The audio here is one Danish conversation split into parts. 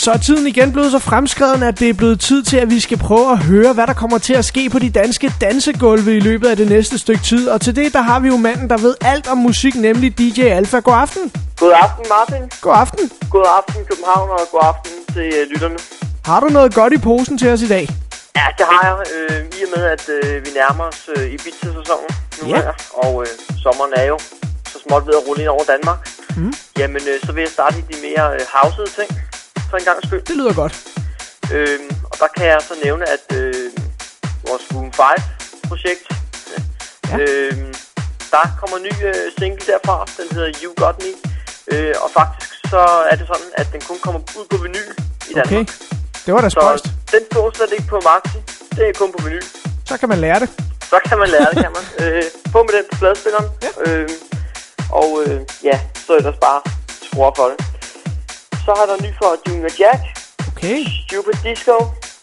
Så er tiden igen blevet så fremskreden, at det er blevet tid til, at vi skal prøve at høre, hvad der kommer til at ske på de danske dansegulve i løbet af det næste stykke tid. Og til det, der har vi jo manden, der ved alt om musik, nemlig DJ Alpha. God aften. God aften, Martin. God aften. God aften, København, og god aften til lytterne. Har du noget godt i posen til os i dag? Ja, det har jeg. I og med, at vi nærmer os Ibiza-sæsonen nu her, og sommeren er jo så småt ved at rulle ind over Danmark. Jamen, så vil jeg starte i de mere housede ting, for en gang skyld. Det lyder godt. Og der kan jeg så nævne, at vores Boom 5-projekt, der kommer en ny single derfra, den hedder You Got Me. Og faktisk så er det sådan, at den kun kommer ud på vinyl i Danmark. Okay, det var da spøjst. Så den får slet ikke på Maxi, det er kun på vinyl. Så kan man lære det. Så kan man lære det, kan man. På med den på pladespilleren. Ja. Ja, så er der bare skruer for det. Så har der ny fra Junior Jack. Okay. Stupid Disco.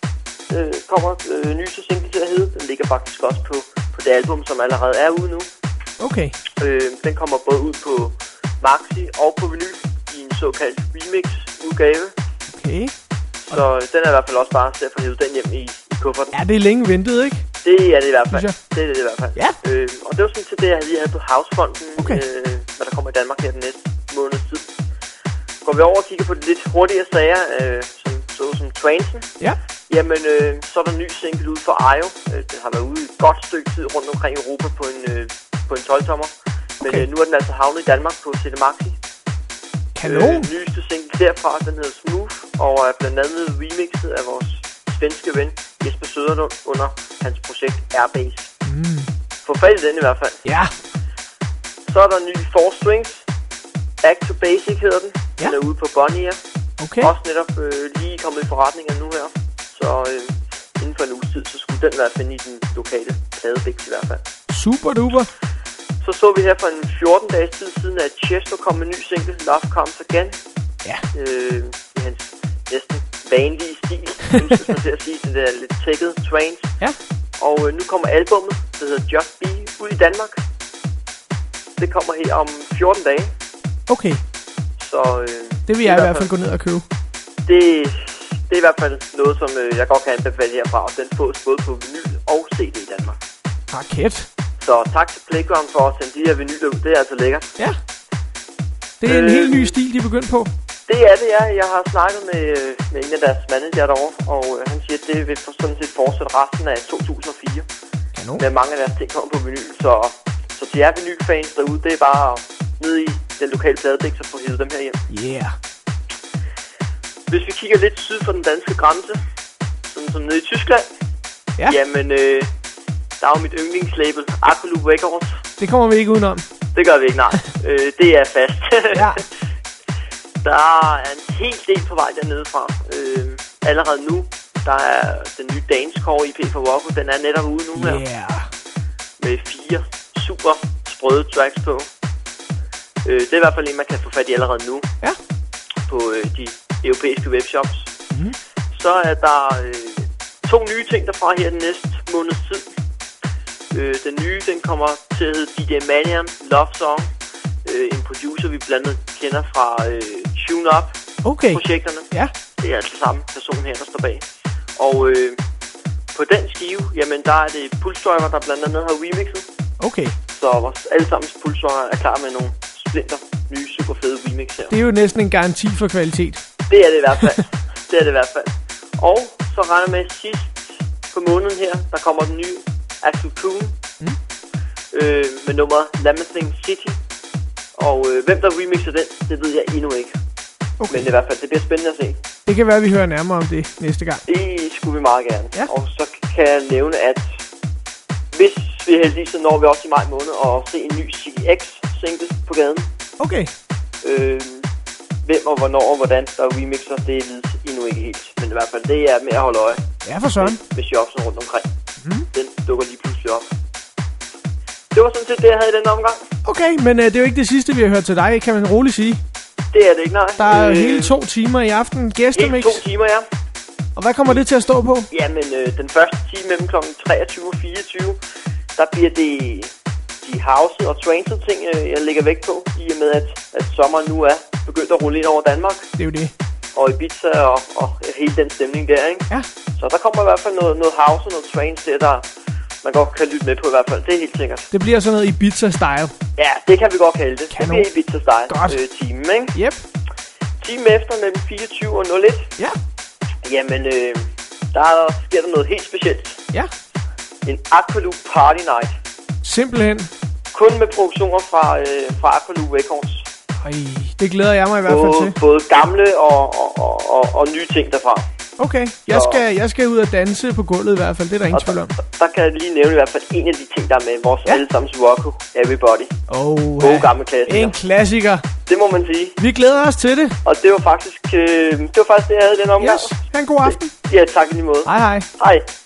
Kommer nyeste single til at hedde. Den ligger faktisk også på det album, som allerede er ude nu. Okay. Den kommer både ud på Maxi og på vinyl i en såkaldt remix-udgave. Okay. Så den er i hvert fald også bare til at få hævet den hjem i kufferten. Ja, det er længe ventet, ikke? Det er det i hvert fald. Det er det i hvert fald. Ja. Og det var sådan til det, jeg lige havde på Housefonden, når der kommer i Danmark her den næste måneds tid. Går vi over og kigger på de lidt hurtigere sager, som Transen. Ja. Jamen, så er der en ny single ude for Ayo. Den har været ude i et godt stykke tid rundt omkring Europa på en 12-tommer. Men nu er den altså havnet i Danmark på CD Maxi. Kanon. Nyeste single derfra, den hedder Smooth, og er blandt andet remixet af vores svenske ven Jesper Søderlund under hans projekt Airbase. Få fat i den i hvert fald. Ja. Så er der en ny 4 Strings. Back to Basic hedder den. Ja. Den er ude på Bonnier. Okay. Også netop lige kommet i forretninger nu her. Så inden for en uges tid, så skulle den være at finde i den lokale pladebiks i hvert fald. Super duper. Så vi her for en 14 dages tid siden, at Chesto kom med en ny single, Love Comes Again. Ja. I hans næsten vanlige stil, synes man til at sige, den der lidt tækket trance. Ja. Og nu kommer albummet, der hedder Just Be, ud i Danmark. Det kommer her om 14 dage. Okay. Så det vil jeg i hvert fald gå ned og købe. Det er i hvert fald noget, som jeg godt kan anbefale herfra, og den fås både på vinyl og CD i Danmark. Raket. Så tak til Playground for at sende de her vinyler ud. Det er altså lækkert. Ja. Det er en helt ny stil, de er begyndt på. Det er det, ja. Jeg har snakket med en af deres manager derovre, og han siger, at det vil sådan set fortsætte resten af 2004. Kanon. Med mange af deres ting kommer på vinyl, så til jer vinylfans derude, det er bare nede i den lokale pladebiks og få hivet dem her hjem. Yeah. Hvis vi kigger lidt syd for den danske grænse, sådan som nede i Tyskland, jamen, der er jo mit yndlingslabel, Aqualoop Records. Det kommer vi ikke udenom. Det gør vi ikke, nej. Det er fast. Ja. Der er en hel del på vej dernede fra. Allerede nu, der er den nye Danscore EP for Woko, den er netop ude nu her. Med 4 super sprøde tracks på. Det er i hvert fald en, man kan få fat i allerede nu. Ja. På de europæiske webshops. Så er der 2 nye ting derfra her den næste måneds tid. Den nye, den kommer til at hedde DJ Manian Love Song. En producer, vi blandt andet kender fra Tune Up projekterne. Ja. Det er altså samme person her, der står bag. Og på den skive, jamen der er det Pulsdriver, der blandt andet har remixet. Okay. Så vores allesammens Pulsdriver er klar med nogle splinter nye super fede remix her. Det er jo næsten en garanti for kvalitet. Det er det i hvert fald. Det er det i hvert fald. Og så regner med sidst på måneden her, der kommer den nye Axel Kuhn med nummeret Lamathing City. Og hvem der remixer den, det ved jeg endnu ikke. Okay. Men i hvert fald, det bliver spændende at se. Det kan være, at vi hører nærmere om det næste gang. Det skulle vi meget gerne. Ja. Og så kan jeg nævne, at hvis vi er heldige, så når vi også i maj måned at se en ny CX-single på gaden. Okay. Hvem og hvornår og hvordan der remixer, det vides endnu ikke helt. Men i hvert fald, det er med at holde øje. Ja, for søren. Hvis jeg også rundt omkring. Den dukker lige pludselig op. Det var sådan set det, jeg havde i den omgang. Okay, men det er jo ikke det sidste, vi har hørt til dig, kan man roligt sige. Det er det ikke, nej. Der er hele 2 timer i aften gæstemix. Hele 2 timer, ja. Og hvad kommer det til at stå på? Jamen, den første time mellem kl. 23 og 24, der bliver det de house og tranced ting, jeg lægger vægt på, i og med, at sommeren nu er begyndt at rulle ind over Danmark. Det er jo det. og Ibiza og hele den stemning der, ikke? Ja. Så der kommer i hvert fald noget house og noget trance der man godt kan lytte med på i hvert fald. Det er helt sikkert. Det bliver sådan noget Ibiza-style. Ja, det kan vi godt kalde det. Kanon. Det bliver Ibiza-style timen, ikke? Yep. Timen efter mellem 24 og 01. Ja. Jamen, sker der noget helt specielt. Ja. En Aqualoop Party Night. Simpelthen. Kun med produktioner fra Aqualoop Records. Det glæder jeg mig i hvert fald til. Både gamle og nye ting derfra. Okay, jeg skal ud og danse på gulvet i hvert fald, det er der ingen tvivl om. Der kan jeg lige nævne i hvert fald en af de ting, der er med vores allesammens Rocco, Everybody. Gode gamle klassiker. En klassiker. Det må man sige. Vi glæder os til det. Og det var faktisk det, jeg havde den omgang. Yes, ha' en god aften. Ja, tak i lige måde. Hej hej. Hej.